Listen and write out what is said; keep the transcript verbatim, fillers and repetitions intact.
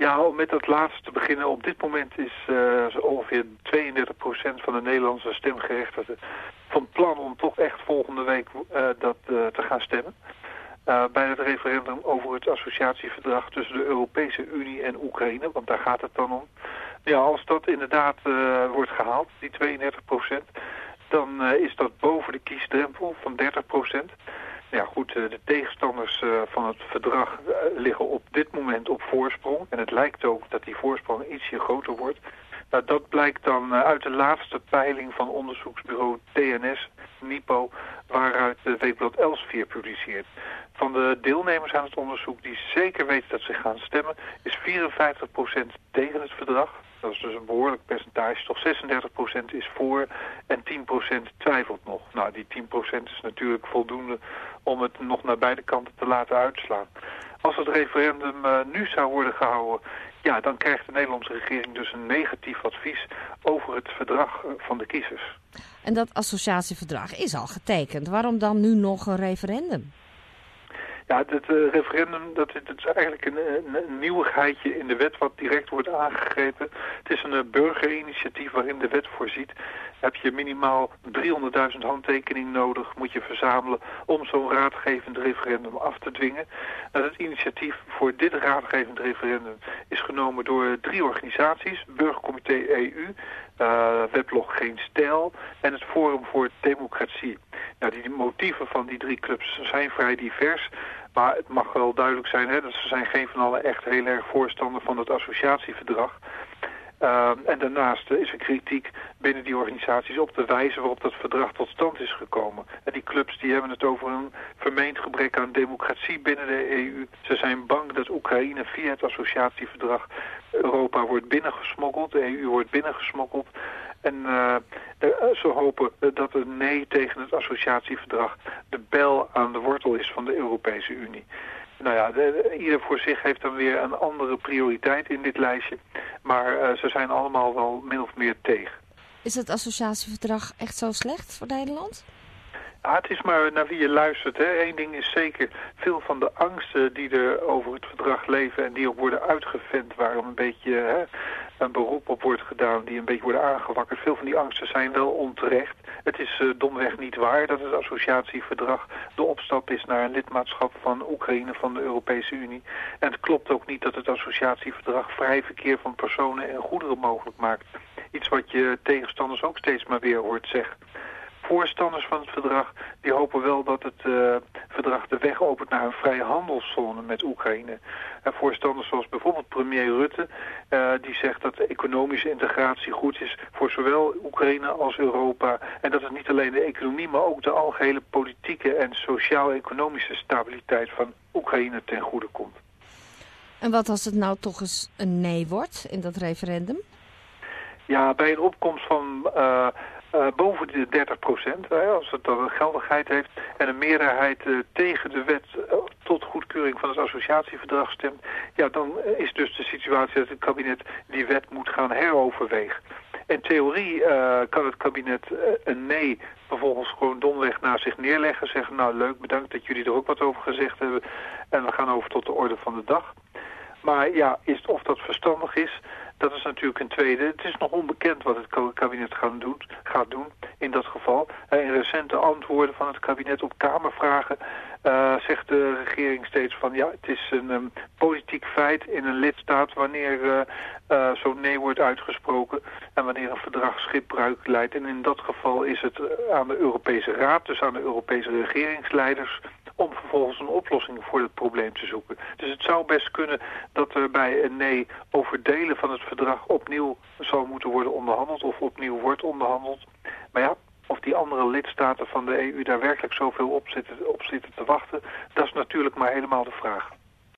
Ja, om met dat laatste te beginnen. Op dit moment is uh, ongeveer tweeëndertig procent van de Nederlandse stemgerechtigden van plan om toch echt volgende week uh, dat uh, te gaan stemmen. Uh, bij het referendum over het associatieverdrag tussen de Europese Unie en Oekraïne, want daar gaat het dan om. Ja, als dat inderdaad uh, wordt gehaald, die tweeëndertig procent, dan uh, is dat boven de kiesdrempel van dertig procent. Ja goed, de tegenstanders van het verdrag liggen op dit moment op voorsprong. En het lijkt ook dat die voorsprong ietsje groter wordt. Nou, dat blijkt dan uit de laatste peiling van onderzoeksbureau T N S, NIPO, waaruit de weekblad Elsevier publiceert. Van de deelnemers aan het onderzoek die zeker weten dat ze gaan stemmen, is vierenvijftig procent tegen het verdrag. Dat is dus een behoorlijk percentage. Toch zesendertig procent is voor en tien procent twijfelt nog. Nou, die tien procent is natuurlijk voldoende om het nog naar beide kanten te laten uitslaan. Als het referendum uh, nu zou worden gehouden, ja, dan krijgt de Nederlandse regering dus een negatief advies over het verdrag uh, van de kiezers. En dat associatieverdrag is al getekend. Waarom dan nu nog een referendum? Ja, het uh, referendum, dat, dat is eigenlijk een, een, een nieuwigheidje in de wet wat direct wordt aangegrepen. Het is een uh, burgerinitiatief waarin de wet voorziet. Heb je minimaal driehonderdduizend handtekeningen nodig, moet je verzamelen om zo'n raadgevend referendum af te dwingen. Nou, het initiatief voor dit raadgevend referendum is genomen door drie organisaties. Burgercomité E U, uh, Weblog Geen Stijl en het Forum voor Democratie. Nou, die, die motieven van die drie clubs zijn vrij divers. Maar het mag wel duidelijk zijn, hè, dat ze zijn geen van allen echt heel erg voorstander van het associatieverdrag. Uh, en daarnaast uh, is er kritiek binnen die organisaties op de wijze waarop dat verdrag tot stand is gekomen. En die clubs die hebben het over een vermeend gebrek aan democratie binnen de E U. Ze zijn bang dat Oekraïne via het associatieverdrag Europa wordt binnengesmokkeld, de E U wordt binnengesmokkeld. En uh, de, ze hopen uh, dat een nee tegen het associatieverdrag de bijl aan de wortel is van de Europese Unie. Nou ja, de, de, ieder voor zich heeft dan weer een andere prioriteit in dit lijstje. Maar uh, ze zijn allemaal wel min of meer tegen. Is het associatieverdrag echt zo slecht voor Nederland? Ja, het is maar naar wie je luistert. Hè. Eén ding is zeker, veel van de angsten die er over het verdrag leven en die ook worden uitgevent, waar een beetje hè, een beroep op wordt gedaan, die een beetje worden aangewakkerd. Veel van die angsten zijn wel onterecht. Het is uh, domweg niet waar dat het associatieverdrag de opstap is naar een lidmaatschap van Oekraïne van de Europese Unie. En het klopt ook niet dat het associatieverdrag vrij verkeer van personen en goederen mogelijk maakt. Iets wat je tegenstanders ook steeds maar weer hoort zeggen. Voorstanders van het verdrag die hopen wel dat het uh, verdrag de weg opent naar een vrije handelszone met Oekraïne. En voorstanders zoals bijvoorbeeld premier Rutte, uh, die zegt dat de economische integratie goed is voor zowel Oekraïne als Europa. En dat het niet alleen de economie, maar ook de algehele politieke en sociaal-economische stabiliteit van Oekraïne ten goede komt. En wat als het nou toch eens een nee wordt in dat referendum? Ja, bij een opkomst van Uh, Uh, boven de dertig procent, uh, als het dan een geldigheid heeft en een meerderheid uh, tegen de wet uh, tot goedkeuring van het associatieverdrag stemt, ja, dan is dus de situatie dat het kabinet die wet moet gaan heroverwegen. In theorie uh, kan het kabinet uh, een nee vervolgens gewoon domweg naar zich neerleggen, zeggen nou leuk, bedankt dat jullie er ook wat over gezegd hebben en we gaan over tot de orde van de dag. Maar ja, is, of dat verstandig is, dat is natuurlijk een tweede. Het is nog onbekend wat het kabinet gaat doen, gaat doen in dat geval. In recente antwoorden van het kabinet op Kamervragen uh, zegt de regering steeds van ja, het is een um, politiek feit in een lidstaat wanneer uh, uh, zo'n nee wordt uitgesproken en wanneer een verdrag schipbreuk leidt. En in dat geval is het aan de Europese Raad, dus aan de Europese regeringsleiders, om vervolgens een oplossing voor het probleem te zoeken. Dus het zou best kunnen dat er bij een nee over delen van het verdrag opnieuw zal moeten worden onderhandeld of opnieuw wordt onderhandeld. Maar ja, of die andere lidstaten van de E U daar werkelijk zoveel op zitten, op zitten te wachten, dat is natuurlijk maar helemaal de vraag.